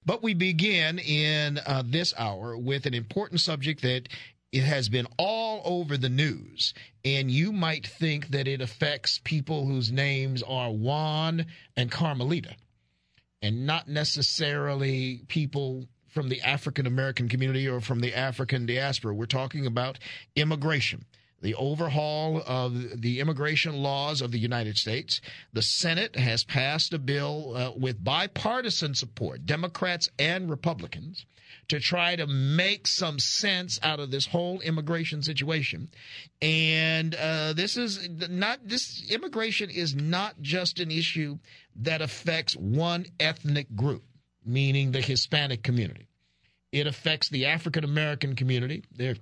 But we begin in this hour with an important subject that it has been all over the news, and you might think that it affects people whose names are Juan and Carmelita, and not necessarily people from the African-American community or from the African diaspora. We're talking about immigration, the overhaul of the immigration laws of the United States. The Senate has passed a bill with bipartisan support, Democrats and Republicans, to try to make some sense out of this whole immigration situation. And immigration is not just an issue that affects one ethnic group, meaning the Hispanic community. It affects the African American community.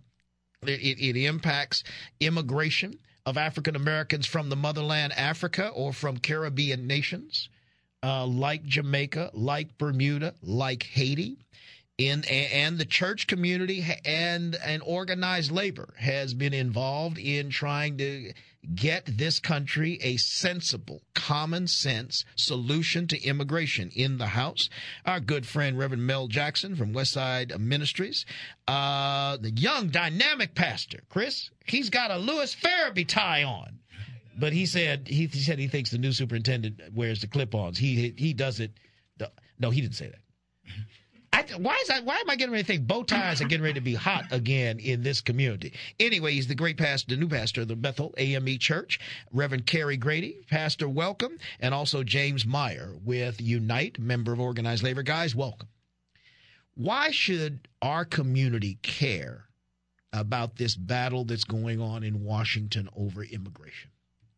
It impacts immigration of African Americans from the motherland Africa or from Caribbean nations like Jamaica, like Bermuda, like Haiti. And the church community and organized labor has been involved in trying to get this country a sensible, common sense solution to immigration. In the House, our good friend Reverend Mel Jackson from Westside Ministries, the young dynamic pastor, Chris, he's got a Louis Farabee tie on. But he said he thinks the new superintendent wears the clip-ons. He does it. No, he didn't say that. Why am I getting ready to think bow ties are getting ready to be hot again in this community? Anyway, he's the great pastor, the new pastor of the Bethel AME Church, Reverend Kerry Grady. Pastor, welcome. And also James Meyer with Unite, member of Organized Labor. Guys, welcome. Why should our community care about this battle that's going on in Washington over immigration?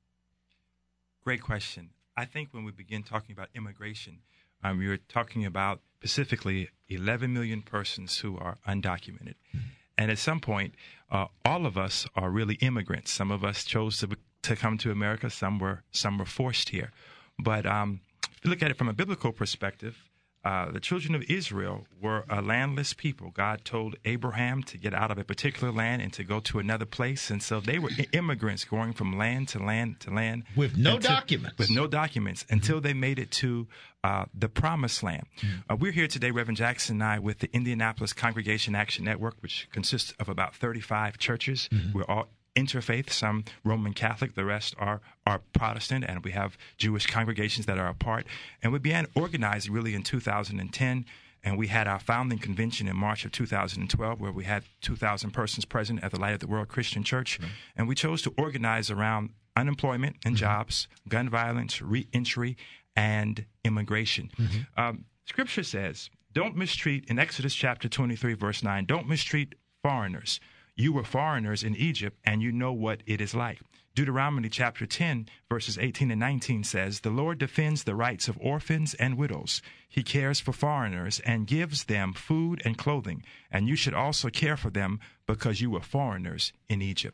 Great question. I think when we begin talking about immigration, we were talking about specifically 11 million persons who are undocumented. And at some point, all of us are really immigrants. Some of us chose to come to America. Some were forced here. But if you look at it from a biblical perspective, the children of Israel were a landless people. God told Abraham to get out of a particular land and to go to another place. And so they were immigrants going from land to land to land. With no documents. With no documents until they made it to the Promised Land. We're here today, Reverend Jackson and I, with the Indianapolis Congregation Action Network, which consists of about 35 churches. We're all interfaith, some Roman Catholic, the rest are Protestant, and we have Jewish congregations that are apart. And we began organizing really in 2010, and we had our founding convention in March of 2012, where we had 2,000 persons present at the Light of the World Christian Church. And we chose to organize around unemployment and jobs, gun violence, re-entry, and immigration. Scripture says, don't mistreat, in Exodus chapter 23, verse 9, don't mistreat foreigners. You were foreigners in Egypt, and you know what it is like. Deuteronomy chapter 10, verses 18 and 19 says, the Lord defends the rights of orphans and widows. He cares for foreigners and gives them food and clothing. And you should also care for them because you were foreigners in Egypt.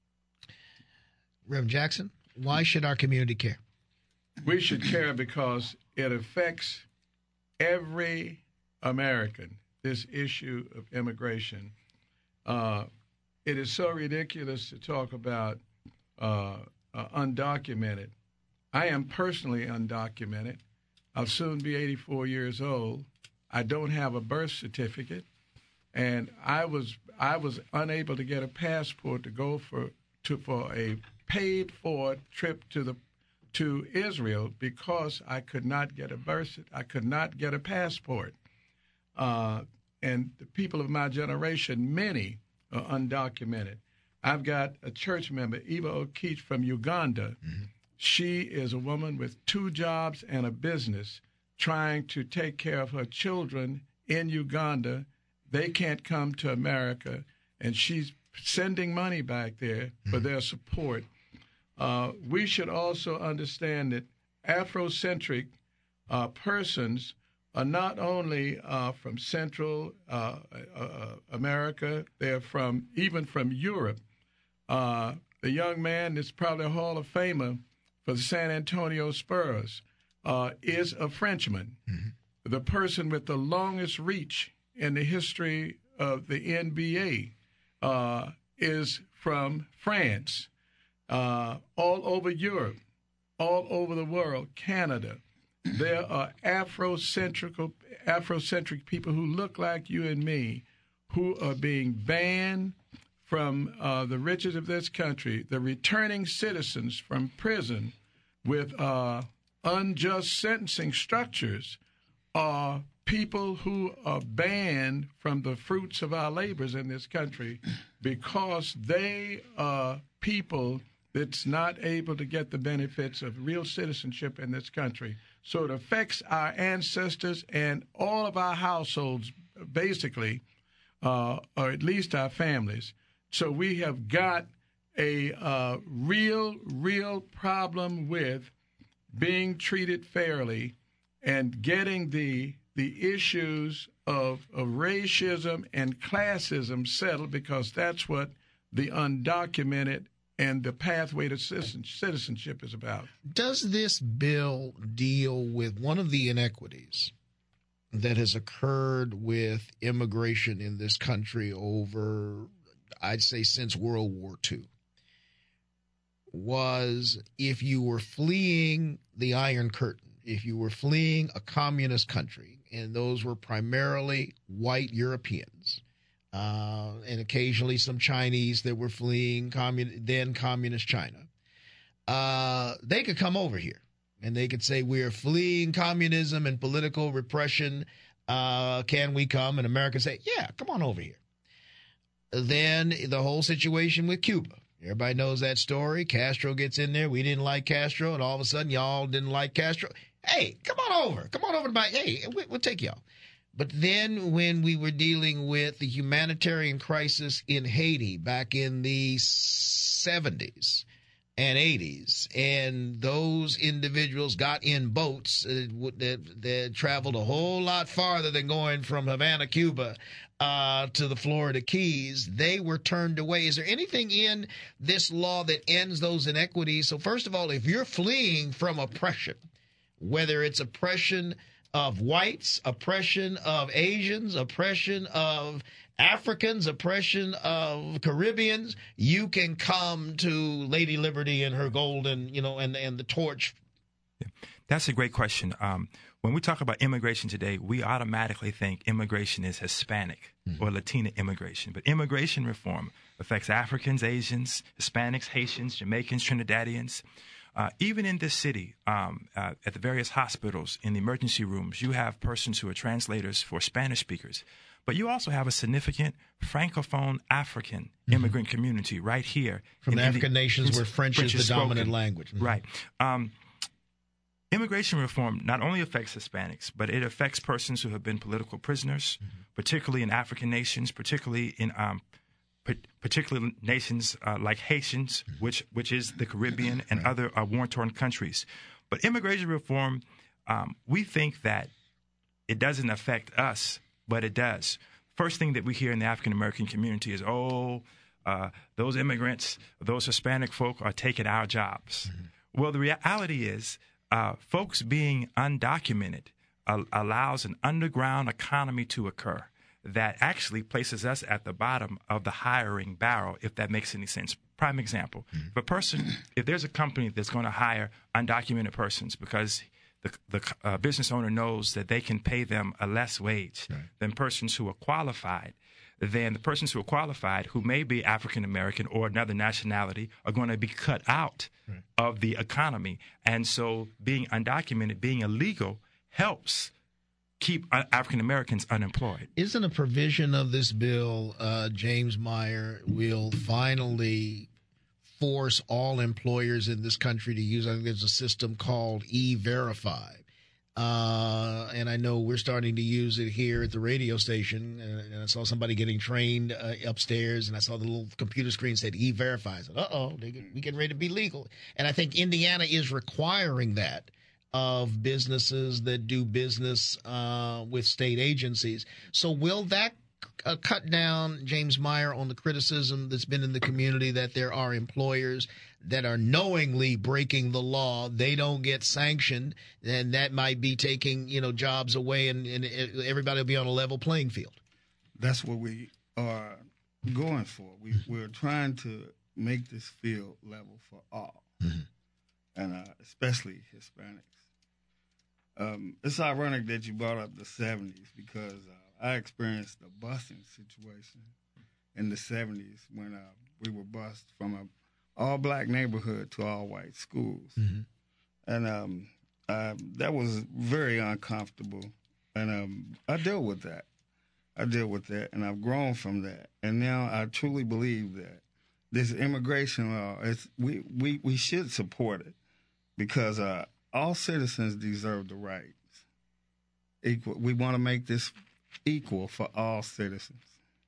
Reverend Jackson, why should our community care? We should care because it affects every American, this issue of immigration. It is so ridiculous to talk about undocumented. I am personally undocumented. I'll soon be 84 years old. I don't have a birth certificate, and I was unable to get a passport to go for a paid-for trip to Israel because I could not get I could not get a passport. And the people of my generation, many are undocumented. I've got a church member, Eva Okeech from Uganda. She is a woman with 2 jobs and a business trying to take care of her children in Uganda. They can't come to America, and she's sending money back there for their support. We should also understand that Afrocentric persons are not only from Central America, they're even from Europe. The young man that's probably a Hall of Famer for the San Antonio Spurs is a Frenchman. The person with the longest reach in the history of the NBA is from France. All over Europe, all over the world, Canada. there are Afrocentric people who look like you and me who are being banned from the riches of this country. The returning citizens from prison with unjust sentencing structures are people who are banned from the fruits of our labors in this country because they are people that's not able to get the benefits of real citizenship in this country. So it affects our ancestors and all of our households, basically, or at least our families. So we have got a real problem with being treated fairly and getting the issues of racism and classism settled, because that's what the undocumented and the pathway to citizenship is about. Does this bill deal with one of the inequities that has occurred with immigration in this country over, I'd say, since World War II? Was if you were fleeing the Iron Curtain, if you were fleeing a communist country, and those were primarily white Europeans, and occasionally some Chinese that were fleeing then communist China, they could come over here and they could say, we're fleeing communism and political repression. Can we come? And America say, yeah, come on over here. Then the whole situation with Cuba. Everybody knows that story. Castro gets in there. We didn't like Castro, and all of a sudden y'all didn't like Castro. Hey, come on over. Come on over to my, hey, we'll take y'all. But then when we were dealing with the humanitarian crisis in Haiti back in the 70s and 80s, and those individuals got in boats that traveled a whole lot farther than going from Havana, Cuba, to the Florida Keys, they were turned away. Is there anything in this law that ends those inequities? So first of all, if you're fleeing from oppression, whether it's oppression of whites, oppression of Asians, oppression of Africans, oppression of Caribbeans, you can come to Lady Liberty and her golden, and the torch. Yeah. That's a great question. When we talk about immigration today, we automatically think immigration is Hispanic or Latina immigration. But immigration reform affects Africans, Asians, Hispanics, Haitians, Jamaicans, Trinidadians. Even in this city, at the various hospitals, in the emergency rooms, you have persons who are translators for Spanish speakers. But you also have a significant Francophone African immigrant community right here. From the African nations where French is the dominant language. Right. Immigration reform not only affects Hispanics, but it affects persons who have been political prisoners, particularly in African nations, particularly in nations like Haitians, which is the Caribbean and other war-torn countries. But immigration reform, we think that it doesn't affect us, but it does. First thing that we hear in the African-American community is, those immigrants, those Hispanic folk are taking our jobs. Well, the reality is folks being undocumented allows an underground economy to occur that actually places us at the bottom of the hiring barrel, if that makes any sense. Prime example, if there's a company that's going to hire undocumented persons because the business owner knows that they can pay them a less wage than persons who are qualified, then the persons who are qualified, who may be African-American or another nationality, are going to be cut out of the economy. And so being undocumented, being illegal, helps keep African-Americans unemployed. Isn't a provision of this bill, James Meyer, will finally force all employers in this country to use, I think there's a system called E-Verify. And I know we're starting to use it here at the radio station. And I saw somebody getting trained upstairs, and I saw the little computer screen said E-Verify. I said, we getting ready to be legal. And I think Indiana is requiring that of businesses that do business with state agencies. So will that cut down, James Meyer, on the criticism that's been in the community that there are employers that are knowingly breaking the law? They don't get sanctioned, and that might be taking, jobs away, and everybody will be on a level playing field. That's what we are going for. We're trying to make this field level for all, and especially Hispanics. It's ironic that you brought up the 70s because I experienced a busing situation in the 70s when we were bused from an all-black neighborhood to all-white schools. Mm-hmm. And that was very uncomfortable. And I dealt with that. And I've grown from that. And now I truly believe that this immigration law, we should support it because all citizens deserve the rights. Equal. We want to make this equal for all citizens.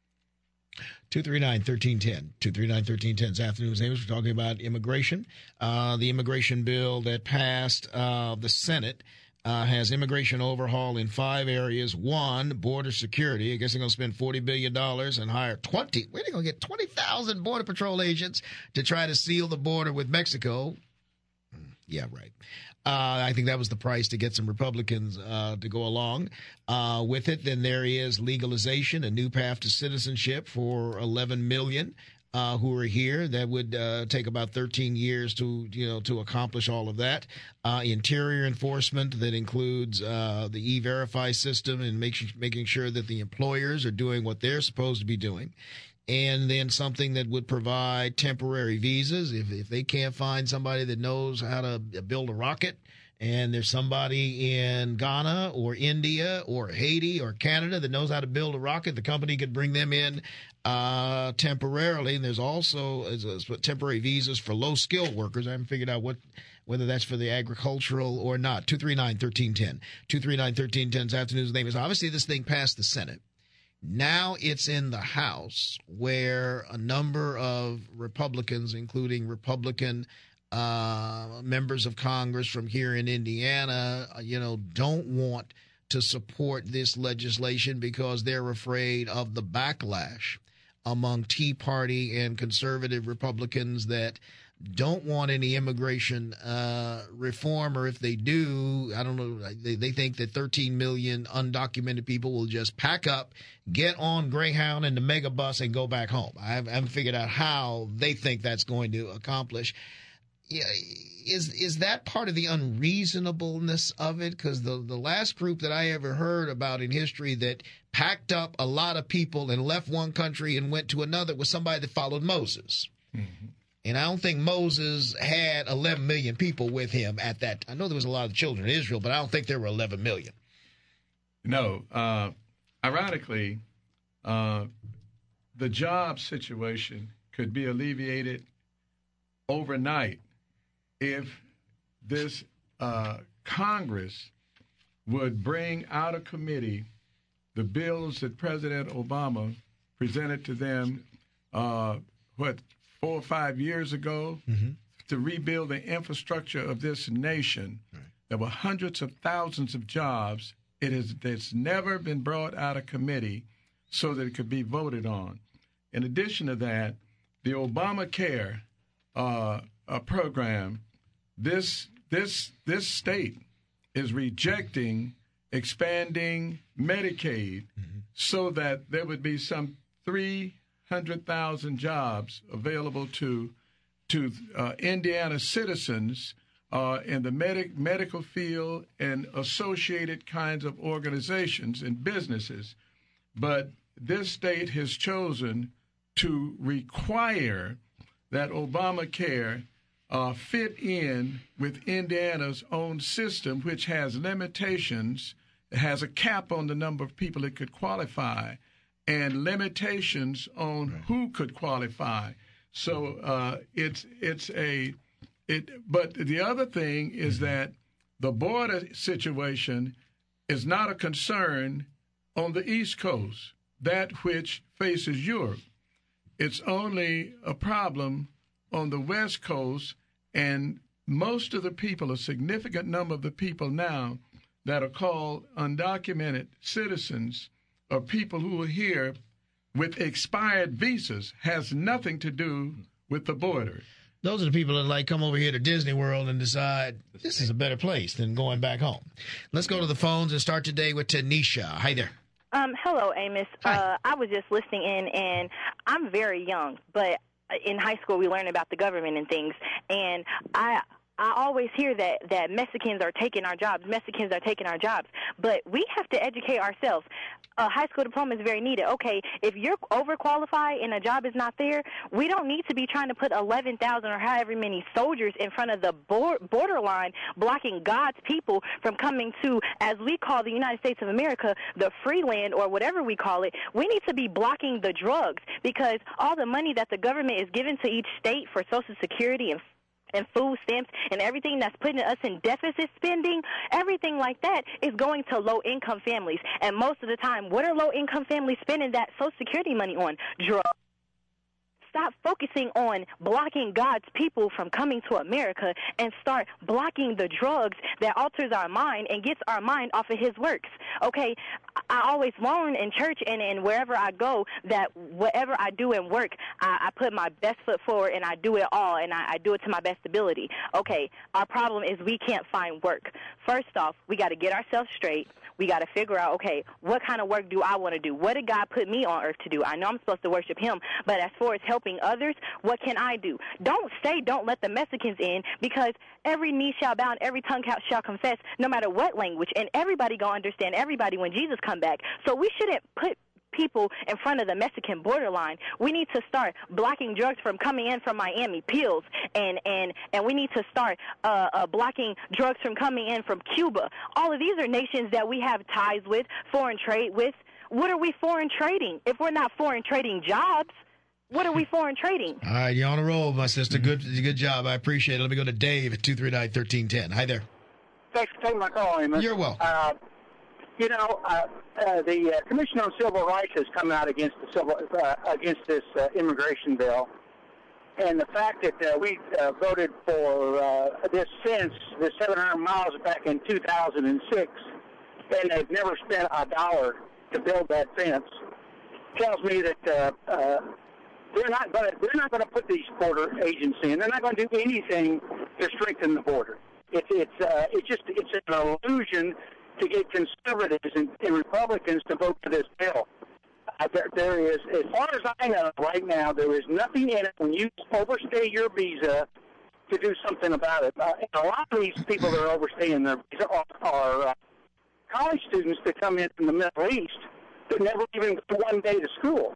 239-1310. 239-1310. This afternoon's name is we're talking about immigration. The immigration bill that passed the Senate has immigration overhaul in 5 areas. 1, border security. I guess they're going to spend $40 billion and hire 20. Where are they going to get 20,000 Border Patrol agents to try to seal the border with Mexico? Yeah, right. I think that was the price to get some Republicans to go along with it. Then there is legalization, a new path to citizenship for 11 million who are here. That would take about 13 years to accomplish all of that. Interior enforcement that includes the E-Verify system and making sure that the employers are doing what they're supposed to be doing. And then something that would provide temporary visas if they can't find somebody that knows how to build a rocket, and there's somebody in Ghana or India or Haiti or Canada that knows how to build a rocket, the company could bring them in temporarily. And there's also temporary visas for low-skilled workers. I haven't figured out whether that's for the agricultural or not. 239-1310. 239-1310's afternoon's name is obviously this thing passed the Senate. Now it's in the House where a number of Republicans, including Republican members of Congress from here in Indiana, don't want to support this legislation because they're afraid of the backlash among Tea Party and conservative Republicans that don't want any immigration reform, or if they do, I don't know, they think that 13 million undocumented people will just pack up, get on Greyhound and the mega bus and go back home. I haven't figured out how they think that's going to accomplish. Yeah, is that part of the unreasonableness of it? Because the last group that I ever heard about in history that packed up a lot of people and left one country and went to another was somebody that followed Moses. Mm-hmm. And I don't think Moses had 11 million people with him at that. I know there was a lot of children in Israel, but I don't think there were 11 million. No. Ironically, the job situation could be alleviated overnight if this Congress would bring out of committee the bills that President Obama presented to them, 4 or 5 years ago, mm-hmm. to rebuild the infrastructure of this nation. Right. There were hundreds of thousands of jobs. It's never been brought out of committee so that it could be voted on. In addition to that, the Obamacare program, this state is rejecting expanding Medicaid mm-hmm. so that there would be some 300,000 jobs available to Indiana citizens in the medical field and associated kinds of organizations and businesses. But this state has chosen to require that Obamacare fit in with Indiana's own system, which has limitations. It has a cap on the number of people it could qualify and limitations on who could qualify. So but the other thing is that the border situation is not a concern on the East Coast, that which faces Europe. It's only a problem on the West Coast, and most of the people, a significant number of the people now that are called undocumented citizens or people who are here with expired visas has nothing to do with the border. Those are the people that come over here to Disney World and decide this is a better place than going back home. Let's go to the phones and start today with Tanisha. Hi there. Hello, Amos. I was just listening in, and I'm very young, but in high school we learned about the government and things, and I always hear that Mexicans are taking our jobs. Mexicans are taking our jobs. But we have to educate ourselves. A high school diploma is very needed. Okay, if you're overqualified and a job is not there, we don't need to be trying to put 11,000 or however many soldiers in front of the borderline, blocking God's people from coming to, as we call the United States of America, the free land or whatever we call it. We need to be blocking the drugs, because all the money that the government is giving to each state for Social Security and food stamps and everything that's putting us in deficit spending, everything like that is going to low-income families. And most of the time, what are low-income families spending that Social Security money on? Drugs. Stop focusing on blocking God's people from coming to America and start blocking the drugs that alters our mind and gets our mind off of his works. Okay, I always learn in church and wherever I go that whatever I do in work, I put my best foot forward and I do it all, and I do it to my best ability. Okay, our problem is we can't find work. First off, we got to get ourselves straight. We got to figure out, okay, what kind of work do I want to do? What did God put me on earth to do? I know I'm supposed to worship him, but as far as helping others, what can I do? Don't let the Mexicans in, because every knee shall bow and every tongue shall confess, no matter what language, and everybody going to understand everybody when Jesus come back. So we shouldn't put people in front of the Mexican borderline. We need to start blocking drugs from coming in from Miami, pills, and we need to start blocking drugs from coming in from Cuba. All of these are nations that we have ties with, foreign trade with. What are we foreign trading? If we're not foreign trading jobs, what are we foreign trading? All right, you're on a roll, my sister. Good job. I appreciate it. Let me go to Dave at 239-1310. Hi there. Thanks for taking my call, Amos. You're welcome. The Commission on Civil Rights has come out against this immigration bill, and the fact that we voted for this fence, the 700 miles back in 2006, and they've never spent a dollar to build that fence, tells me that they're not going to put these border agents in. They're not going to do anything to strengthen the border. It's an illusion to get conservatives and Republicans to vote for this bill. There is, as far as I know right now, there is nothing in it when you overstay your visa to do something about it. And a lot of these people that are overstaying their visa are college students that come in from the Middle East that never even go one day to school.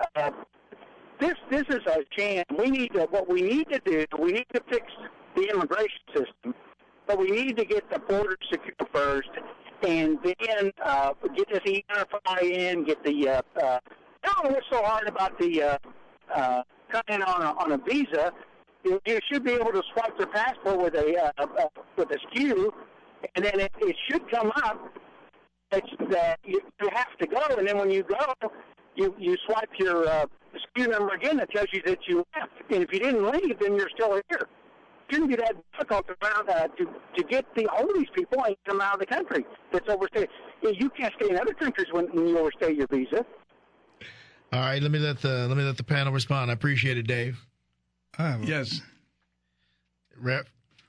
This is a sham. What we need to do, we need to fix the immigration system, but we need to get the border secure first, and then get this E-Verify in, get the I don't know what's so hard about the coming on a visa. You should be able to swipe their passport with a SKU, and then it should come up. You have to go, and then when you go, you swipe your SKU number again that tells you that you left. And if you didn't leave, then you're still here. It shouldn't be that difficult to get all these people and come out of the country that's overstayed. You can't stay in other countries when you overstay your visa. All right, let me let the panel respond. I appreciate it, Dave. Yes. Rep.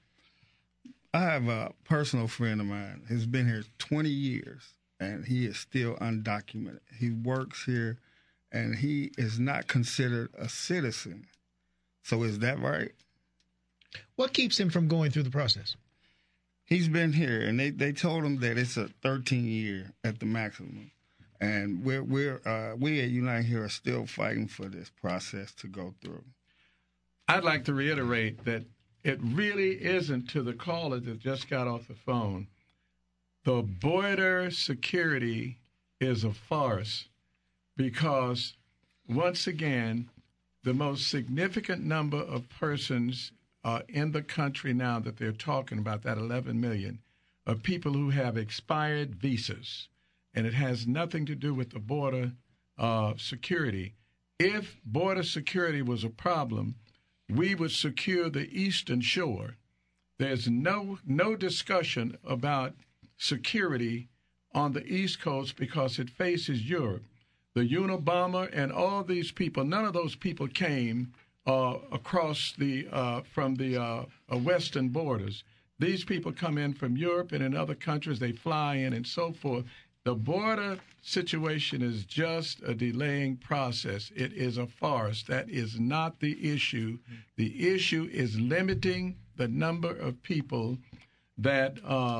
I have a personal friend of mine who's been here 20 years, and he is still undocumented. He works here, and he is not considered a citizen. So is that right? What keeps him from going through the process? He's been here, and they told him that it's a 13-year at the maximum. And we at Unite here are still fighting for this process to go through. I'd like to reiterate that it really isn't, to the caller that just got off the phone, the border security is a farce, because, once again, the most significant number of persons in the country now that they're talking about, that 11 million, are people who have expired visas, and it has nothing to do with the border security. If border security was a problem, we would secure the eastern shore. There's no discussion about security on the East Coast because it faces Europe. The Unabomber and all these people, none of those people came across from the western borders. These people come in from Europe and in other countries. They fly in and so forth. The border situation is just a delaying process. It is a farce. That is not the issue. The issue is limiting the the number of people that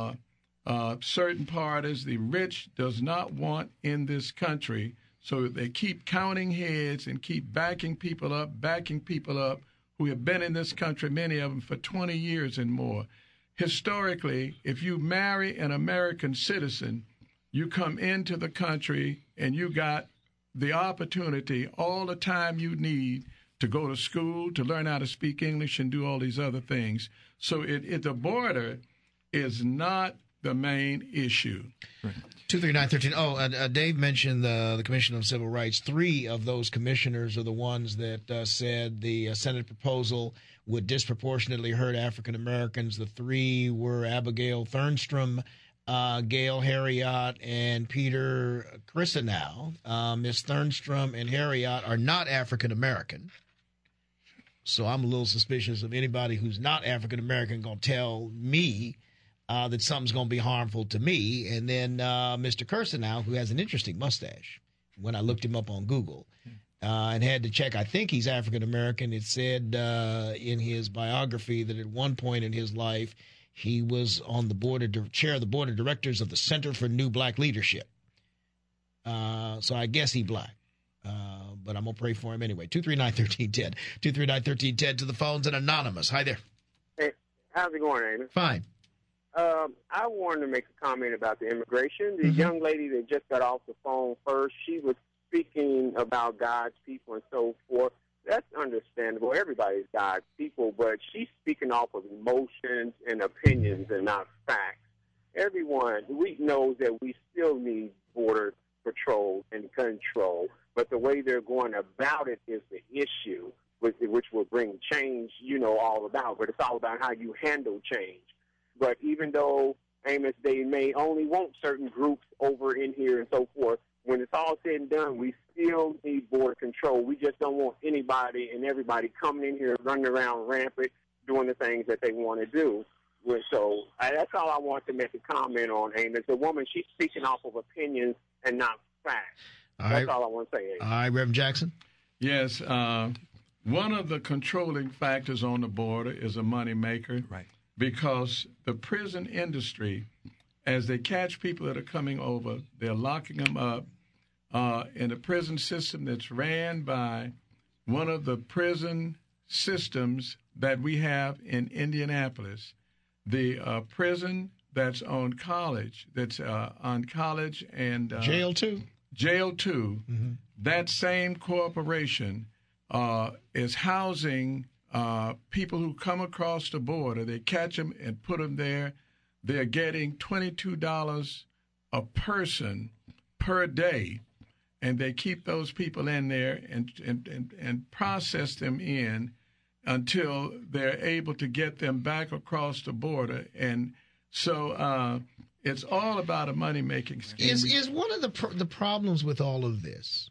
certain parties, the rich, does not want in this country. So they keep counting heads and keep backing people up who have been in this country, many of them for 20 years and more. Historically, if you marry an American citizen, you come into the country and you got the opportunity all the time you need to go to school, to learn how to speak English and do all these other things. So the border is not the main issue. Right. 23913. Oh, Dave mentioned the Commission on Civil Rights. 3 of those commissioners are the ones that said the Senate proposal would disproportionately hurt African Americans. The 3 were Abigail Thernstrom, Gail Heriot, and Peter Christenow. Ms. Thernstrom and Heriot are not African American. So I'm a little suspicious of anybody who's not African American going to tell me that something's going to be harmful to me. And then Mr. Kirstenow, who has an interesting mustache, when I looked him up on Google and had to check, I think he's African American. It said in his biography that at one point in his life, he was on the chair of the board of directors of the Center for New Black Leadership. So I guess he's black. But I'm going to pray for him anyway. 239-1310. 239-1310 to the phones and anonymous. Hi there. Hey, how's it going, Amy? Fine. I wanted to make a comment about the immigration. The young lady that just got off the phone first, she was speaking about God's people and so forth. That's understandable. Everybody's God's people, but she's speaking off of emotions and opinions and not facts. Everyone, we know that we still need border patrol and control, but the way they're going about it is the issue, which will bring change, all about. But it's all about how you handle change. But even though, Amos, they may only want certain groups over in here and so forth, when it's all said and done, we still need border control. We just don't want anybody and everybody coming in here running around rampant, doing the things that they want to do. So that's all I want to make a comment on, Amos. The woman, she's speaking off of opinions and not facts. That's all I want to say, Amos. All right, Reverend Jackson. Yes, one of the controlling factors on the border is a money maker. Right. Because the prison industry, as they catch people that are coming over, they're locking them up in a prison system that's ran by one of the prison systems that we have in Indianapolis. The prison that's on College, and Jail 2. Jail 2. Mm-hmm. That same corporation is housing people who come across the border. They catch them and put them there. They're getting $22 a person per day, and they keep those people in there and process them in until they're able to get them back across the border. And so it's all about a money-making scheme. Is one of the problems with all of this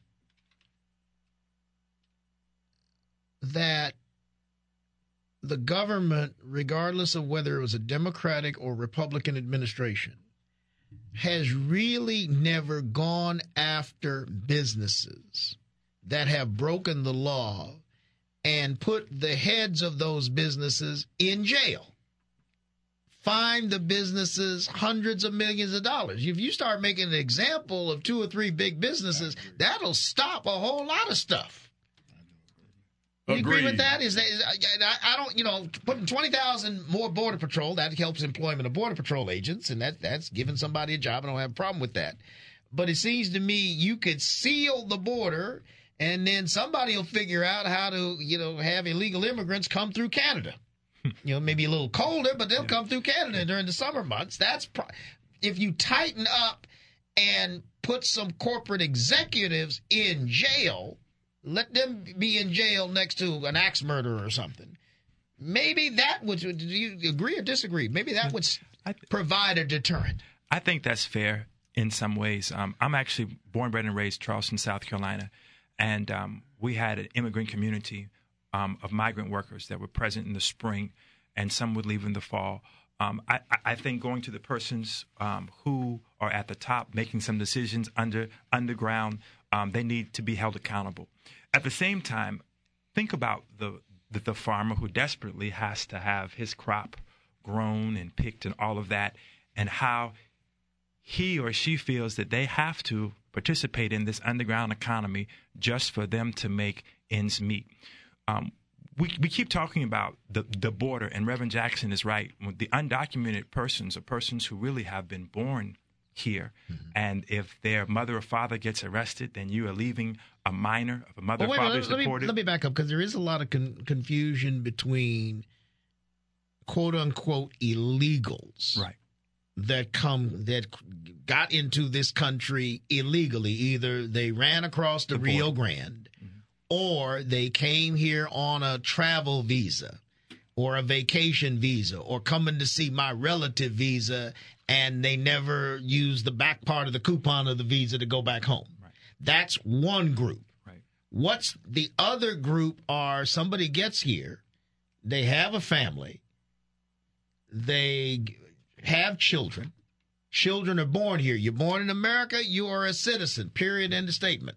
that the government, regardless of whether it was a Democratic or Republican administration, has really never gone after businesses that have broken the law and put the heads of those businesses in jail. Fine the businesses hundreds of millions of dollars. If you start making an example of 2 or 3 big businesses, that'll stop a whole lot of stuff. You agree with that? I don't, putting 20,000 more Border Patrol, that helps employment of Border Patrol agents, and that's giving somebody a job. I don't have a problem with that. But it seems to me you could seal the border, and then somebody will figure out how to, have illegal immigrants come through Canada. Maybe a little colder, but they'll come through Canada during the summer months. If you tighten up and put some corporate executives in jail, let them be in jail next to an axe murderer or something. Maybe that would, do you agree or disagree? Maybe that would provide a deterrent. I think that's fair in some ways. I'm actually born, bred, and raised Charleston, South Carolina, and we had an immigrant community of migrant workers that were present in the spring, and some would leave in the fall. I think going to the persons who are at the top making some decisions underground, they need to be held accountable. At the same time, think about the the farmer who desperately has to have his crop grown and picked and all of that, and how he or she feels that they have to participate in this underground economy just for them to make ends meet. We keep talking about the border, and Reverend Jackson is right. The undocumented persons are persons who really have been born here, and if their mother or father gets arrested, then you are leaving a minor of a mother or father supported. Let me back up, because there is a lot of confusion between quote-unquote illegals, right, that got into this country illegally. Either they ran across the Rio Grande, or they came here on a travel visa or a vacation visa or coming to see my relative visa, and they never used the back part of the coupon of the visa to go back home. Right. That's one group. Right. What's the other group? Are somebody gets here, they have a family, they have children. Children are born here. You're born in America, you are a citizen, period, end of statement.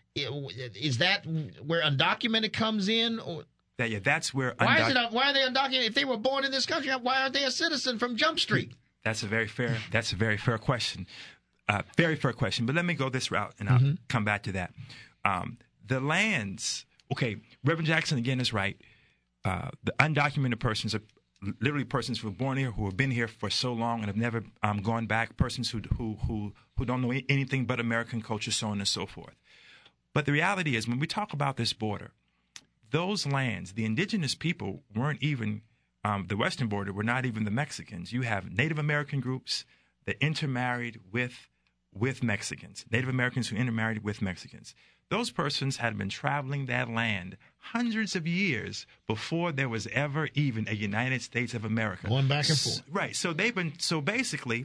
Is that where undocumented comes in? Or that's where. Why are they undocumented? If they were born in this country, why aren't they a citizen from Jump Street? That's a very fair question. Very fair question. But let me go this route, and I'll come back to that. The lands. Okay, Reverend Jackson again is right. The undocumented persons are literally persons who were born here, who have been here for so long and have never gone back. Persons who don't know anything but American culture, so on and so forth. But the reality is, when we talk about this border, those lands, the indigenous people weren't even, the western border were not even the Mexicans. You have Native American groups that intermarried with Mexicans, Native Americans who intermarried with Mexicans. Those persons had been traveling that land hundreds of years before there was ever even a United States of America. Going back and forth. Right. So basically,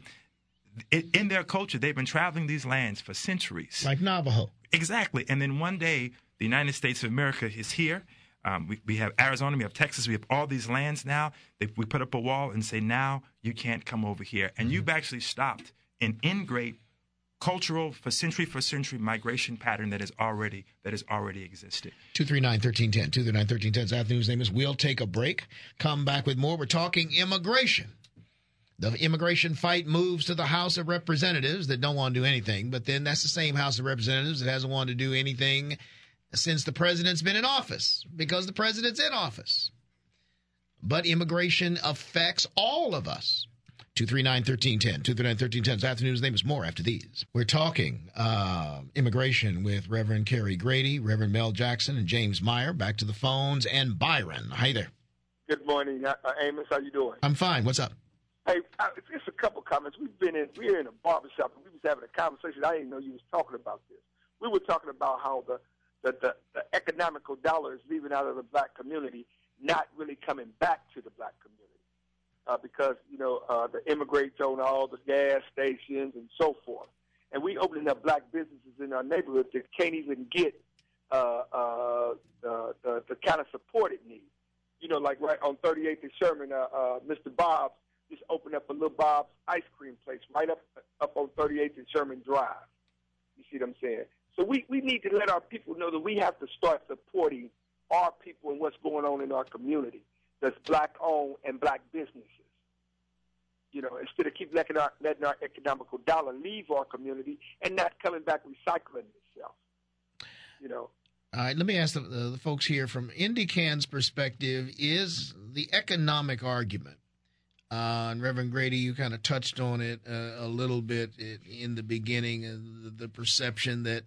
in their culture, they've been traveling these lands for centuries. Like Navajo. Exactly. And then one day, the United States of America is here. We have Arizona, we have Texas, we have all these lands now. We put up a wall and say, now you can't come over here. And you've actually stopped an ingrate cultural, for century migration pattern that has already existed. 239-1310. 239-1310's afternoon's name is. We'll take a break. Come back with more. We're talking immigration. The immigration fight moves to the House of Representatives that don't want to do anything, but then that's the same House of Representatives that hasn't wanted to do anything since the president's been in office, because the president's in office. But immigration affects all of us. 239-1310. 239-1310's afternoon's name is. More after these. We're talking immigration with Reverend Kerry Grady, Reverend Mel Jackson, and James Meyer. Back to the phones, and Byron. Hi there. Good morning, Amos. How you doing? I'm fine. What's up? Hey, just a couple comments. We're in a barbershop, and we was having a conversation. I didn't know you was talking about this. We were talking about how the economical dollar is leaving out of the black community, not really coming back to the black community. Because, the immigrants own all the gas stations and so forth. And we opening up black businesses in our neighborhood that can't even get the kind of support it needs. Like right on 38th and Sherman, Mr. Bob's just opened up a little Bob's ice cream place right up on 38th and Sherman Drive. You see what I'm saying? So we need to let our people know that we have to start supporting our people and what's going on in our community that's black-owned and black businesses. Instead of keep letting our economical dollar leave our community and not coming back recycling itself. All right, let me ask the folks here from IndyCan's perspective, is the economic argument, and Reverend Grady, you kind of touched on it a little bit in the beginning, the perception that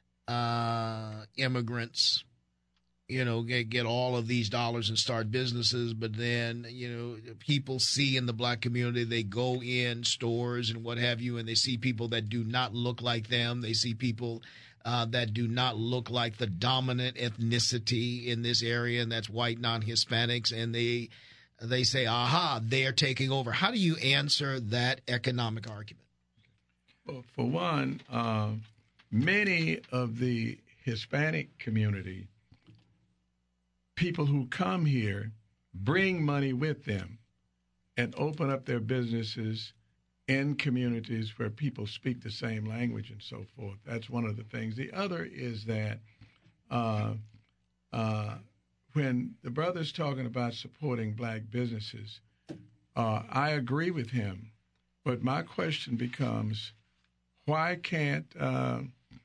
immigrants get all of these dollars and start businesses, but then, people see in the black community, they go in stores and what have you, and they see people that do not look like them. They see people that do not look like the dominant ethnicity in this area, and that's white non-Hispanics, and they say, aha, they are taking over. How do you answer that economic argument? Well, for one, many of the Hispanic community, people who come here bring money with them and open up their businesses in communities where people speak the same language and so forth. That's one of the things. The other is that when when the brother's talking about supporting black businesses, I agree with him. But my question becomes, why can't, a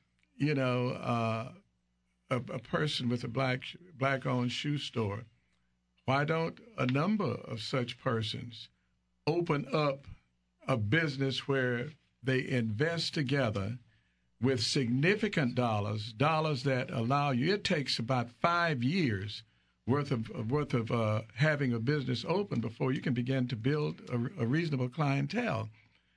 person with a black-owned shoe store, why don't a number of such persons open up a business where they invest together with significant dollars that allow you? It takes about 5 years worth of having a business open before you can begin to build a reasonable clientele.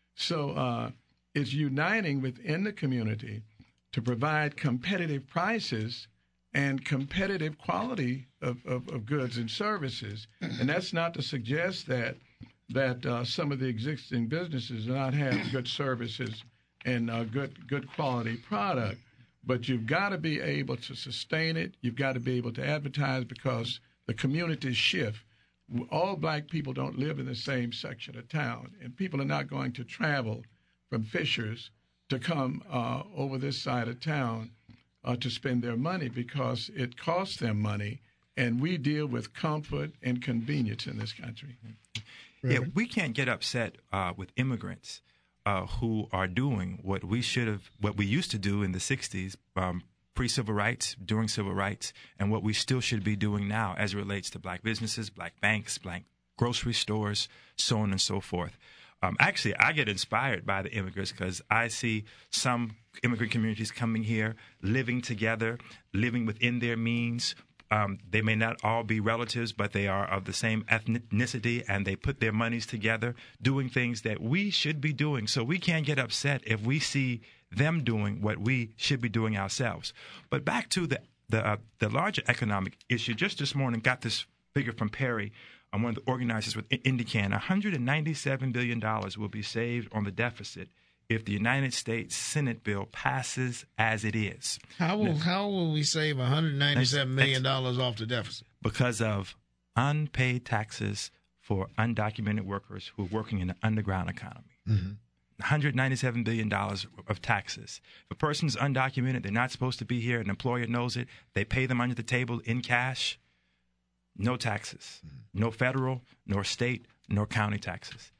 So it's uniting within the community to provide competitive prices and competitive quality of goods and services. And that's not to suggest that some of the existing businesses do not have good services and good quality product. But you've got to be able to sustain it. You've got to be able to advertise, because the communities shift. All black people don't live in the same section of town, and people are not going to travel from Fishers to come over this side of town to spend their money, because it costs them money, and we deal with comfort and convenience in this country. Yeah, we can't get upset with immigrants who are doing what we used to do in the 60s, pre-civil rights, during civil rights, and what we still should be doing now as it relates to black businesses, black banks, black grocery stores, so on and so forth. Actually, I get inspired by the immigrants because I see some immigrant communities coming here, living together, living within their means. They may not all be relatives, but they are of the same ethnicity, and they put their monies together, doing things that we should be doing. So we can't get upset if we see them doing what we should be doing ourselves. But back to the larger economic issue, just this morning, got this figure from Perry, one of the organizers with IndyCan. $197 billion will be saved on the deficit if the United States Senate bill passes as it is. How will we save $197 million off the deficit? Because of unpaid taxes for undocumented workers who are working in the underground economy. Mm-hmm. $197 billion of taxes. If a person is undocumented, they're not supposed to be here, an employer knows it, they pay them under the table in cash, no taxes. Mm-hmm. No federal, nor state, nor county taxes.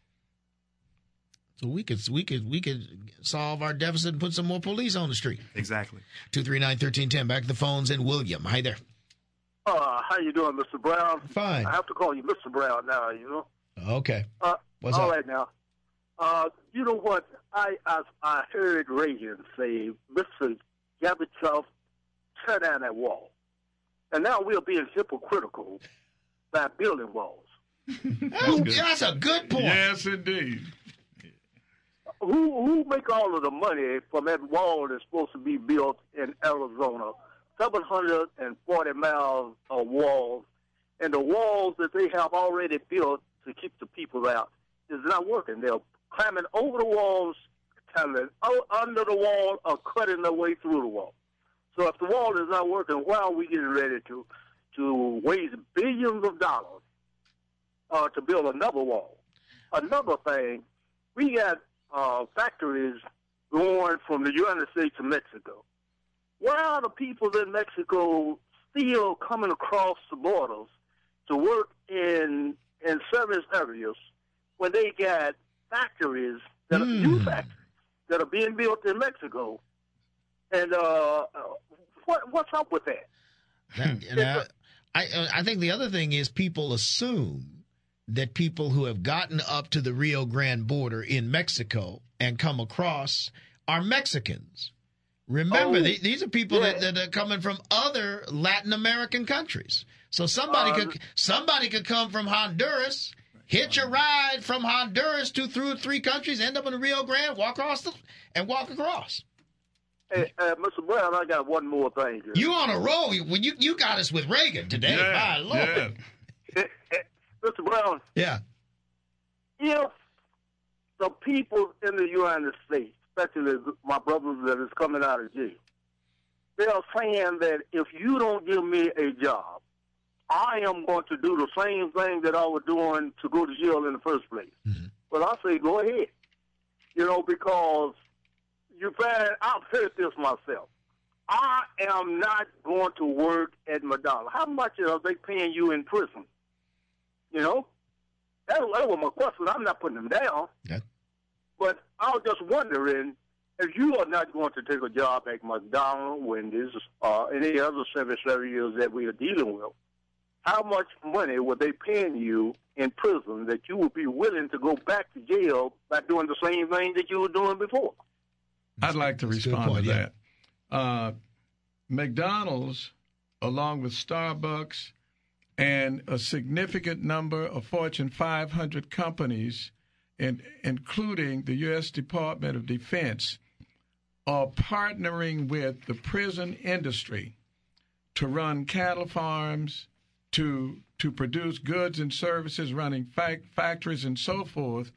So we could solve our deficit and put some more police on the street. Exactly. 239-1310. Back to the phones in William. Hi there. How you doing, Mr. Brown? Fine. I have to call you Mr. Brown now, you know. Okay. What's all up? Right now. You know what? I heard Reagan say, Mr. Gorbachev, tear down that wall. And now we're being hypocritical by building walls. That's a good point. Yes, indeed. Who make all of the money from that wall that's supposed to be built in Arizona? 740 miles of walls, and the walls that they have already built to keep the people out is not working. They're climbing over the walls, climbing under the wall, or cutting their way through the wall. So if the wall is not working, why are we getting ready to waste billions of dollars to build another wall? Another thing, we got factories going from the United States to Mexico. Why are the people in Mexico still coming across the borders to work in service areas when they got factories that are new factories that are being built in Mexico? And what's up with that? I think the other thing is people assume that people who have gotten up to the Rio Grande border in Mexico and come across are Mexicans. Remember, these are people that are coming from other Latin American countries. So somebody could come from Honduras, hitch a ride from Honduras through 3 countries, end up in the Rio Grande, walk across. Hey, Mr. Brown, I got one more thing here. You on a roll. You got us with Reagan today. My Lord. Yeah. Mr. Brown. Yeah. If the people in the United States, especially my brothers that is coming out of jail, they are saying that if you don't give me a job, I am going to do the same thing that I was doing to go to jail in the first place. Mm-hmm. But I say, go ahead. Because you find, I've heard this myself. I am not going to work at McDonald's. How much are they paying you in prison? You know, that was my question. I'm not putting them down. Yeah. But I was just wondering, if you are not going to take a job at McDonald's when there's any other service areas that we are dealing with, how much money were they paying you in prison that you would be willing to go back to jail by doing the same thing that you were doing before? I'd like to respond to that. McDonald's, along with Starbucks and a significant number of Fortune 500 companies, including the U.S. Department of Defense, are partnering with the prison industry to run cattle farms, to produce goods and services, running factories and so forth,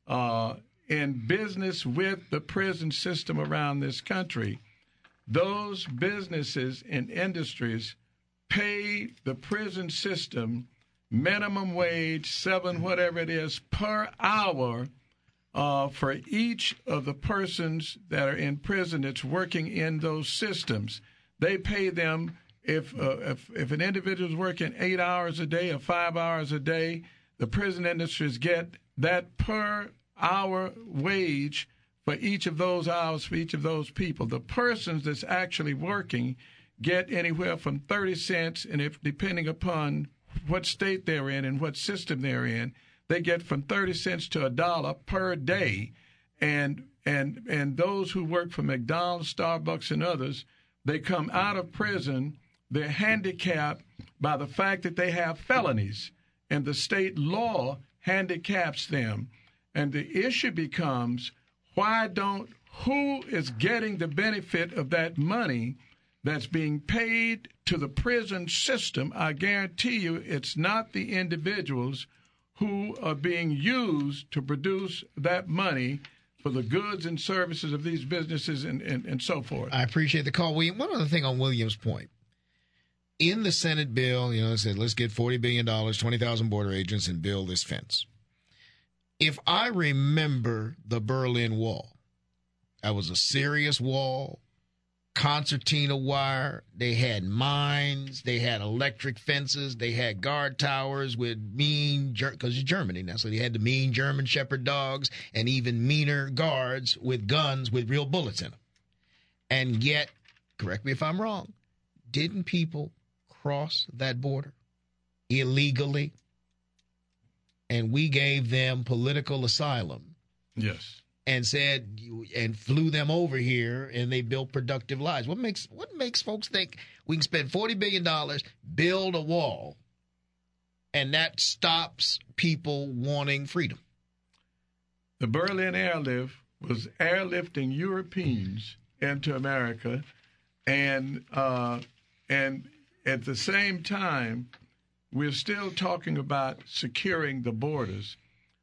in business with the prison system around this country. Those businesses and industries pay the prison system minimum wage, $7 whatever it is, per hour for each of the persons that are in prison that's working in those systems. They pay them, if an individual is working 8 hours a day or 5 hours a day, the prison industries get that per hour wage for each of those hours for each of those people. The persons that's actually working get anywhere from 30 cents, and if depending upon what state they're in and what system they're in, they get from 30 cents to $1 per day. And those who work for McDonald's, Starbucks, and others, they come out of prison, they're handicapped by the fact that they have felonies, and the state law handicaps them. And the issue becomes, who is getting the benefit of that money that's being paid to the prison system? I guarantee you it's not the individuals who are being used to produce that money for the goods and services of these businesses and so forth. I appreciate the call, William. One other thing on William's point. In the Senate bill, it said, let's get $40 billion, 20,000 border agents, and build this fence. If I remember the Berlin Wall, that was a serious wall, concertina wire. They had mines. They had electric fences. They had guard towers with because it's Germany now, so they had the mean German shepherd dogs and even meaner guards with guns with real bullets in them. And yet, correct me if I'm wrong, didn't people cross that border illegally? And we gave them political asylum. Yes. And flew them over here, and they built productive lives. What makes folks think we can spend $40 billion, build a wall, and that stops people wanting freedom? The Berlin airlift was airlifting Europeans into America, and at the same time, we're still talking about securing the borders.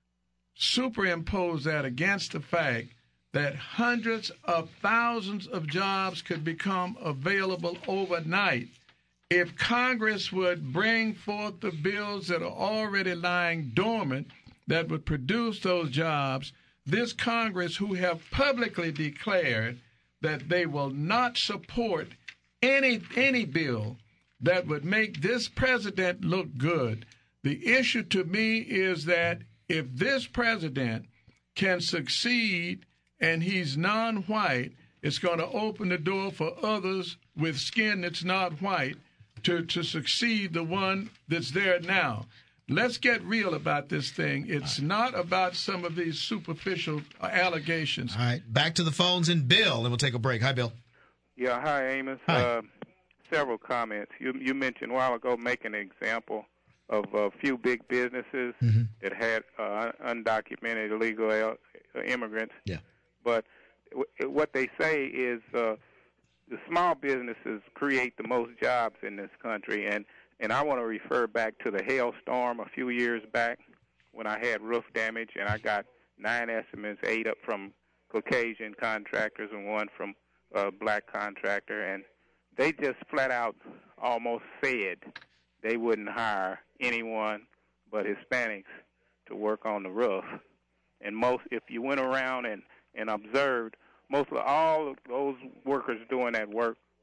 Superimpose that against the fact that hundreds of thousands of jobs could become available overnight if Congress would bring forth the bills that are already lying dormant that would produce those jobs. This Congress, who have publicly declared that they will not support any bill that would make this president look good. The issue to me is that if this president can succeed and he's non-white, it's going to open the door for others with skin that's not white to succeed the one that's there now. Let's get real about this thing. It's not about some of these superficial allegations. All right, back to the phones and Bill, and we'll take a break. Hi, Bill. Yeah, hi, Amos. Hi. Several comments. You mentioned a while ago making an example of a few big businesses that had undocumented illegal immigrants. Yeah. But what they say is the small businesses create the most jobs in this country. And I want to refer back to the hailstorm a few years back when I had roof damage, and I got 9 estimates, 8 up from Caucasian contractors and 1 from a black contractor. And they just flat out almost said they wouldn't hire anyone but Hispanics to work on the roof. And if you went around and observed, most of all of those workers doing that work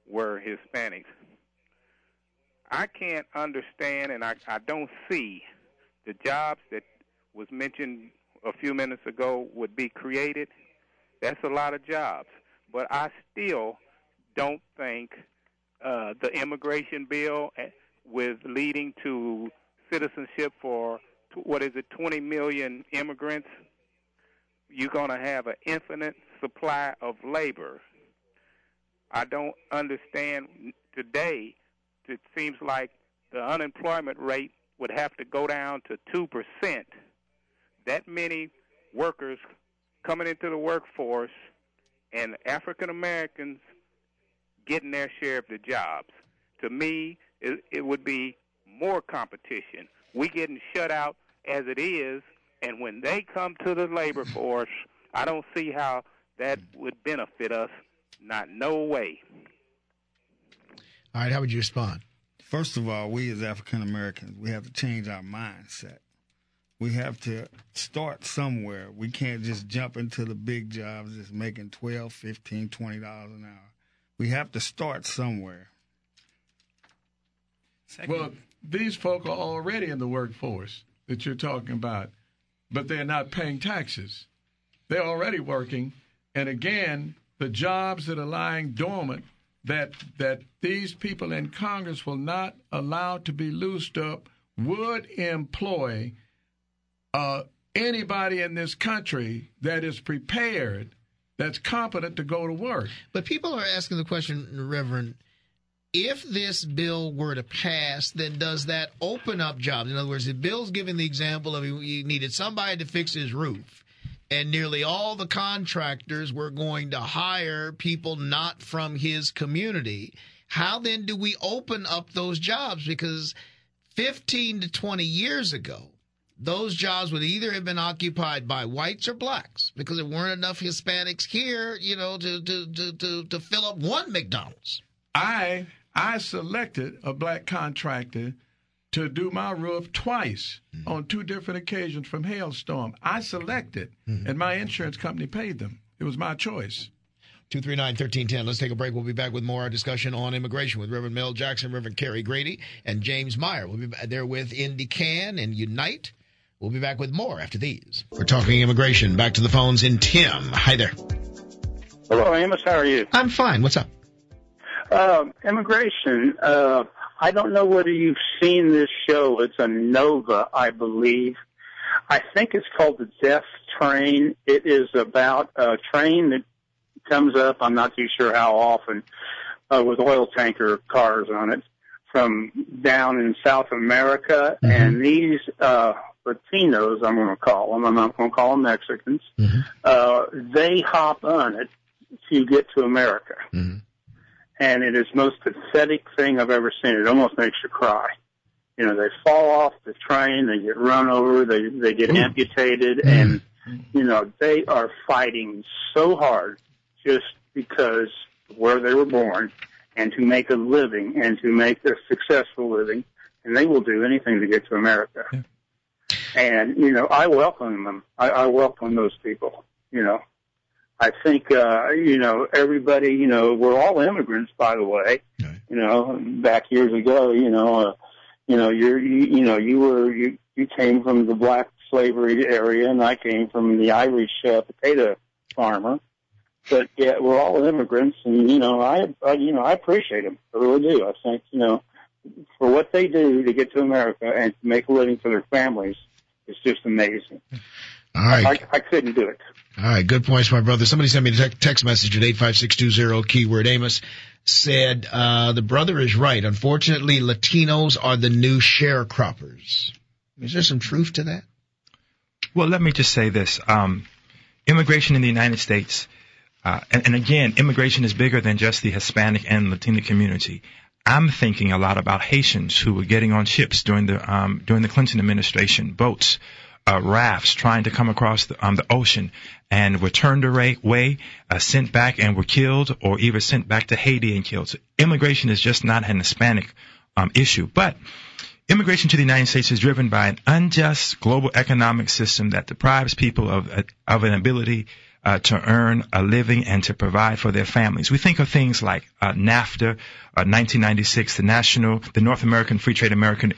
were Hispanics. I can't understand, and I don't see the jobs that was mentioned a few minutes ago would be created. That's a lot of jobs. But I still don't think the immigration bill with leading to citizenship for, 20 million immigrants, you're going to have an infinite supply of labor. I don't understand today. It seems like the unemployment rate would have to go down to 2%. That many workers coming into the workforce and African Americans getting their share of the jobs. To me, it would be more competition. We getting shut out as it is, and when they come to the labor force, I don't see how that would benefit us. Not no way. All right, how would you respond? First of all, we as African Americans, we have to change our mindset. We have to start somewhere. We can't just jump into the big jobs that's making $12, $15, $20 an hour. We have to start somewhere. Well, these folk are already in the workforce that you're talking about, but they're not paying taxes. They're already working. And again, the jobs that are lying dormant that these people in Congress will not allow to be loosed up would employ anybody in this country that is prepared, that's competent to go to work. But people are asking the question, Reverend, if this bill were to pass, then does that open up jobs? In other words, the bill's giving the example of he needed somebody to fix his roof, and nearly all the contractors were going to hire people not from his community. How then do we open up those jobs? Because 15 to 20 years ago, those jobs would either have been occupied by whites or blacks because there weren't enough Hispanics here, to fill up one McDonald's. I selected a black contractor to do my roof twice on two different occasions from hailstorm. I selected, and my insurance company paid them. It was my choice. 239-1310. Let's take a break. We'll be back with more discussion on immigration with Reverend Mel Jackson, Reverend Kerry Grady, and James Meyer. We'll be there with Indy Can and Unite. We'll be back with more after these. We're talking immigration. Back to the phones in Tim. Hi there. Hello, Amos. How are you? I'm fine. What's up? Immigration. I don't know whether you've seen this show. It's a Nova, I believe. I think it's called The Death Train. It is about a train that comes up, I'm not too sure how often, with oil tanker cars on it from down in South America. Mm-hmm. And these Latinos, I'm going to call them, I'm not going to call them Mexicans, they hop on it to get to America. Mm-hmm. And it is the most pathetic thing I've ever seen. It almost makes you cry. You know, they fall off the train, they get run over, they get amputated, and, they are fighting so hard just because of where they were born and to make a living and to make a successful living, and they will do anything to get to America. Yeah. And, I welcome them. I welcome those people, I think, everybody, we're all immigrants, by the way. Right. Back years ago, you came from the black slavery area, and I came from the Irish potato farmer. But yeah, we're all immigrants, and I appreciate them. I really do. I think, for what they do to get to America and to make a living for their families, it's just amazing. All right. I couldn't do it. All right, good points, my brother. Somebody sent me a text message at 85620, keyword Amos, said, the brother is right. Unfortunately, Latinos are the new sharecroppers. Is there some truth to that? Well, let me just say this. Immigration in the United States, and again, immigration is bigger than just the Hispanic and Latino community. I'm thinking a lot about Haitians who were getting on ships during the Clinton administration, boats, rafts trying to come across the ocean and were turned away, sent back and were killed, or even sent back to Haiti and killed. So immigration is just not an Hispanic issue. But immigration to the United States is driven by an unjust global economic system that deprives people of an ability to earn a living and to provide for their families. We think of things like NAFTA, 1996, the North American Free Trade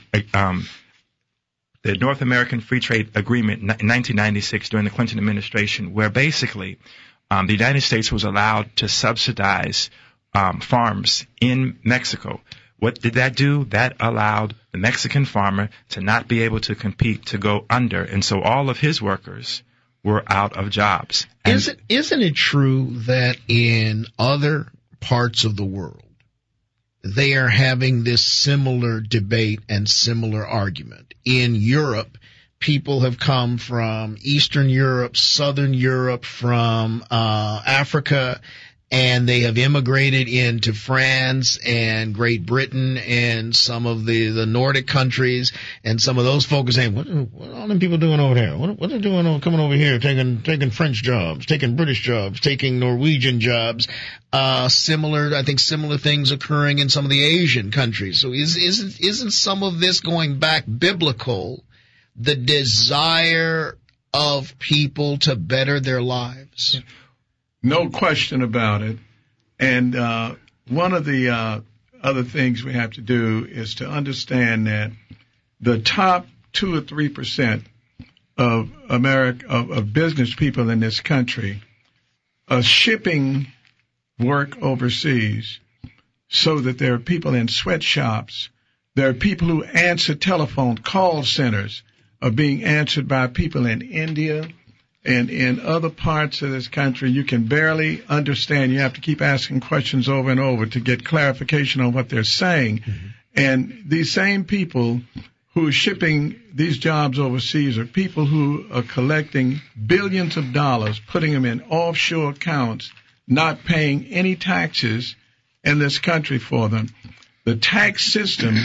Agreement in 1996 during the Clinton administration, where basically the United States was allowed to subsidize farms in Mexico. What did that do? That allowed the Mexican farmer to not be able to compete, to go under, and so all of his workers were out of jobs. Isn't it true that in other parts of the world they are having this similar debate and similar argument? In Europe, people have come from Eastern Europe, Southern Europe, from Africa, and they have immigrated into France and Great Britain and some of the Nordic countries, and some of those folks are saying, what are all them people doing over there? What are they doing coming over here, taking French jobs, taking British jobs, taking Norwegian jobs? Similar things occurring in some of the Asian countries. So isn't some of this going back biblical, the desire of people to better their lives? No question about it. And one of the other things we have to do is to understand that the top 2 or 3% of of business people in this country are shipping work overseas, so that there are people in sweatshops, there are people who answer telephone call centers are being answered by people in India. And in other parts of this country, you can barely understand. You have to keep asking questions over and over to get clarification on what they're saying. Mm-hmm. And these same people who are shipping these jobs overseas are people who are collecting billions of dollars, putting them in offshore accounts, not paying any taxes in this country for them. The tax system,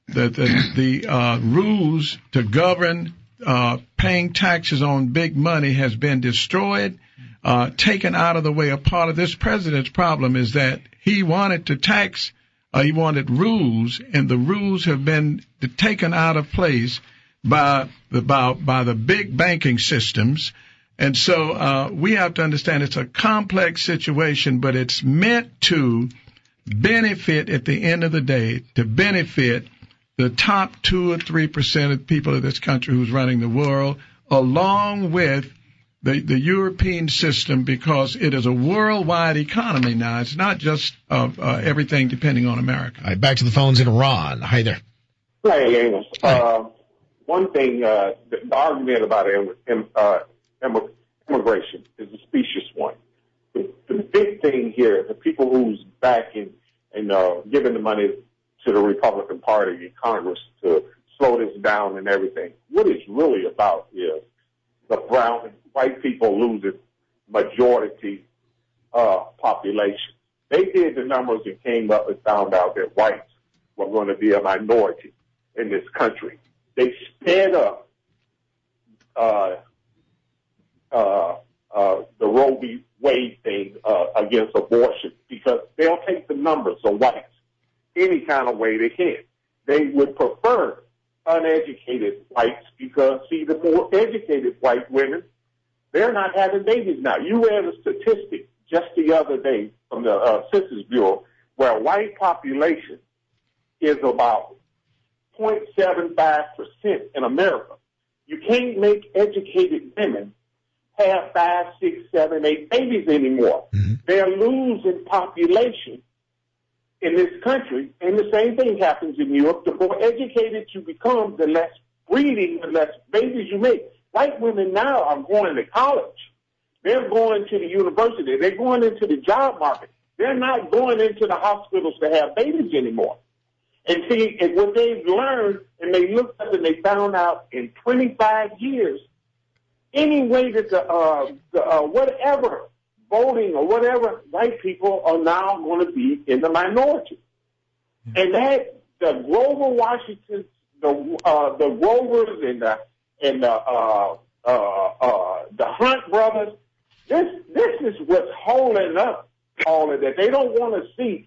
the rules to govern paying taxes on big money has been destroyed, taken out of the way. A part of this president's problem is that he wanted to tax, he wanted rules, and the rules have been taken out of place by the big banking systems. And so we have to understand it's a complex situation, but it's meant to benefit at the end of the day, to benefit the top 2 or 3% of people of this country who's running the world, along with the European system, because it is a worldwide economy now. It's not just everything depending on America. All right, back to the phones in Iran. Hi there. Hi, Amos. One thing, the argument about immigration is a specious one. The big thing here, the people who's backing and giving the money to the Republican Party in Congress to slow this down and everything. What it's really about is the white people losing majority population. They did the numbers and came up and found out that whites were going to be a minority in this country. They sped up the Roe v. Wade thing against abortion, because they'll take the numbers of whites any kind of way they can. They would prefer uneducated whites because, see, the more educated white women, they're not having babies now. You read a statistic just the other day from the Census Bureau where white population is about 0.75% in America. You can't make educated women have 5, 6, 7, 8 babies anymore. Mm-hmm. They're losing population in this country, and the same thing happens in Europe. The more educated you become, the less breeding, the less babies you make. White women now are going to college. They're going to the university. They're going into the job market. They're not going into the hospitals to have babies anymore. And see, and what they've learned, and they looked up and they found out in 25 years, any way that whatever voting or whatever, white people are now going to be in the minority. And that the Grover Washington, the Grovers and the Hunt brothers, this is what's holding up all of that. They don't want to see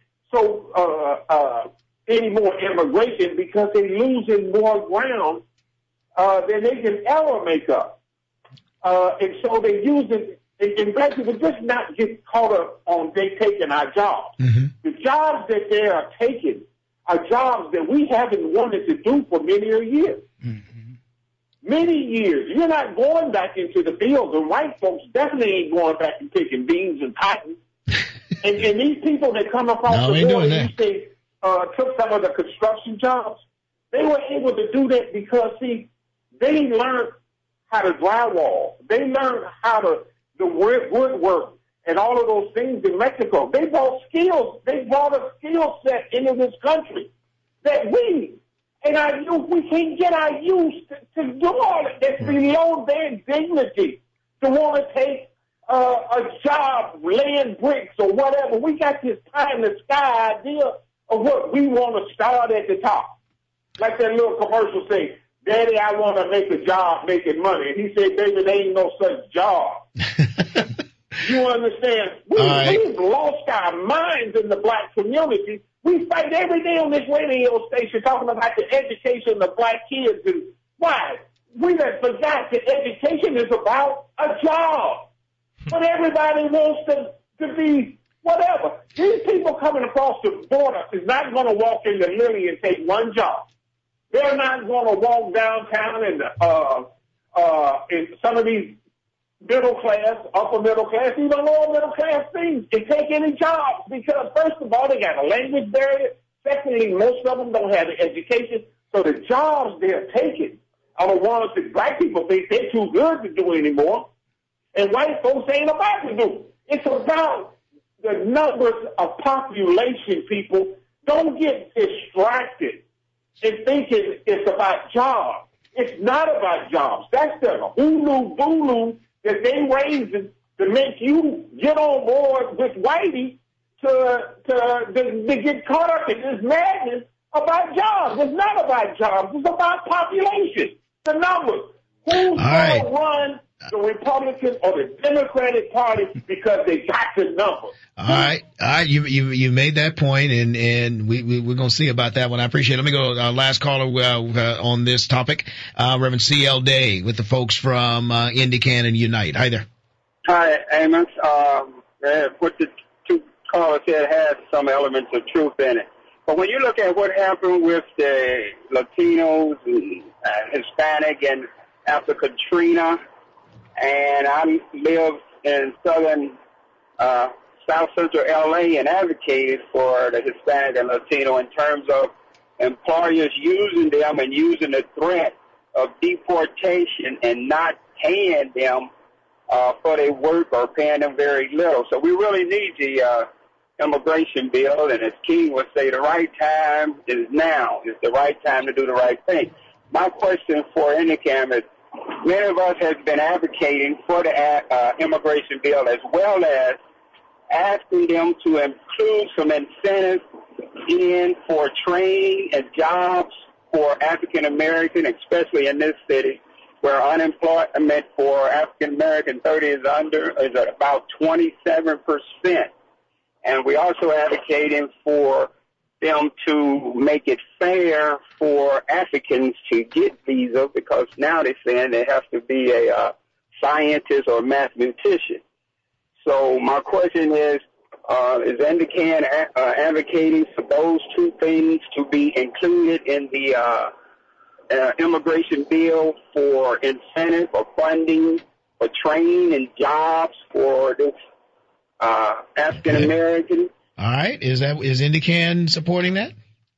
any more immigration because they're losing more ground than they can ever make up. And so they're using And black people just not get caught up on they taking our jobs. Mm-hmm. The jobs that they are taking are jobs that we haven't wanted to do for many a year. Mm-hmm. Many years. You're not going back into the fields, and white folks definitely ain't going back and picking beans and cotton. and these people that come across the border, you say, took some of the construction jobs, they were able to do that because, see, they learned how to drywall. They learned how to the woodwork and all of those things in Mexico. They brought skills. They brought a skill set into this country that we can't get our youth to do all of it. It's below their dignity to want to take a job laying bricks or whatever. We got this pie in the sky idea of what we want to start at the top. Like that little commercial say, Daddy, I want to make a job making money. And he said, baby, there ain't no such job. You understand? We've lost our minds in the black community. We fight every day on this radio station talking about the education of black kids. And why? We have forgot that education is about a job. But everybody wants to be whatever. These people coming across the border is not going to walk into Lilly and take one job. They're not going to walk downtown and in some of these middle class, upper middle class, even lower middle class things and take any jobs because, first of all, they got a language barrier. Secondly, most of them don't have an education. So the jobs they're taking are the ones that black people think they're too good to do anymore, and white folks ain't about to do. It's about the numbers of population, people. Don't get distracted and thinking it's about jobs. It's not about jobs. That's the hulu-bulu that they raising to make you get on board with Whitey to get caught up in this madness about jobs. It's not about jobs. It's about population, the numbers. Who's going to run the Republican or the Democratic Party because they got the numbers? All right. You made that point, and we're going to see about that one. I appreciate it. Let me go to our last caller on this topic, Reverend C.L. Day with the folks from IndyCan and Unite. Hi there. Hi, Amos. What the two callers said has some elements of truth in it. But when you look at what happened with the Latinos and Hispanic and after Katrina, and I live in South Central L.A. and advocated for the Hispanic and Latino in terms of employers using them and using the threat of deportation and not paying them for their work or paying them very little. So we really need the immigration bill, and as King would say, the right time is now. It's the right time to do the right thing. My question for IndyCam is, many of us have been advocating for the immigration bill as well as asking them to include some incentives in for training and jobs for African American, especially in this city, where unemployment for African American 30 is at about 27%. And we also advocating for them to make it fair for Africans to get visas, because now they're saying they have to be a scientist or mathematician. So my question is IndyCan advocating for those two things to be included in the immigration bill for incentive or funding for training and jobs for this African American? All right. Is IndyCan supporting that?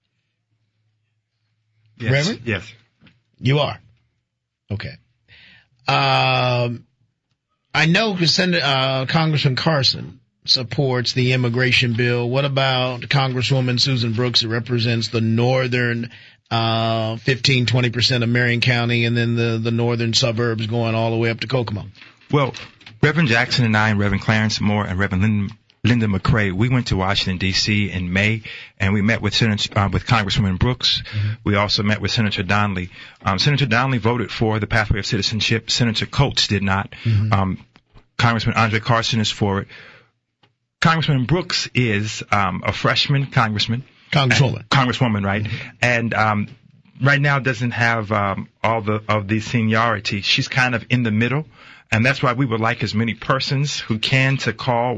Yes. Reverend? Yes. You are? Okay. I know Congressman Carson supports the immigration bill. What about Congresswoman Susan Brooks, who represents the northern 15-20% of Marion County, and then the northern suburbs going all the way up to Kokomo? Well, Reverend Jackson and I, and Reverend Clarence Moore, and Reverend Linda McCrae, we went to Washington, D.C. in May, and we met with with Congresswoman Brooks. Mm-hmm. We also met with Senator Donnelly. Senator Donnelly voted for the pathway of citizenship. Senator Coates did not. Mm-hmm. Congressman Andre Carson is for it. Congresswoman Brooks is a freshman congresswoman, right? Mm-hmm. And right now doesn't have all of the seniority. She's kind of in the middle. And that's why we would like as many persons who can to call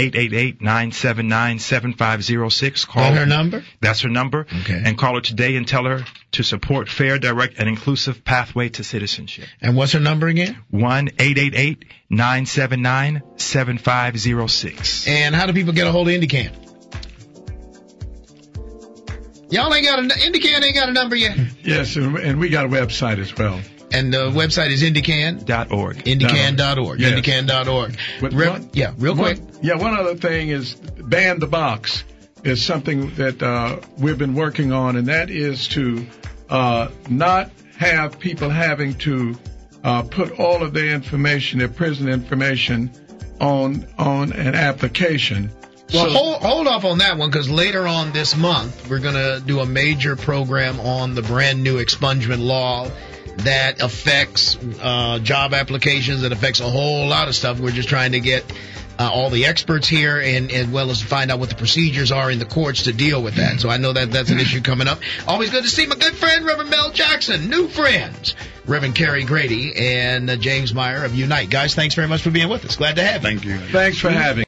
1-888-979-7506. Call That her number? That's her number. Okay. And call her today and tell her to support fair, direct, and inclusive pathway to citizenship. And what's her number again? 1-888-979-7506. And how do people get a hold of IndyCan? Y'all ain't got IndyCan ain't got a number yet. Yes, and we got a website as well. And the website is IndyCan.org. IndyCan.org. Yes. IndyCan.org. Real quick. One other thing is Ban the Box is something that we've been working on, and that is to not have people having to put all of their information, their prison information, on an application. Well, hold off on that one, because later on this month, we're going to do a major program on the brand new expungement law that affects job applications, that affects a whole lot of stuff. We're just trying to get all the experts here and as well as find out what the procedures are in the courts to deal with that. So I know that that's an issue coming up. Always good to see my good friend, Reverend Mel Jackson. New friends, Reverend Kerry Grady and James Meyer of Unite. Guys, thanks very much for being with us. Glad to have you. Thank you. Thanks for having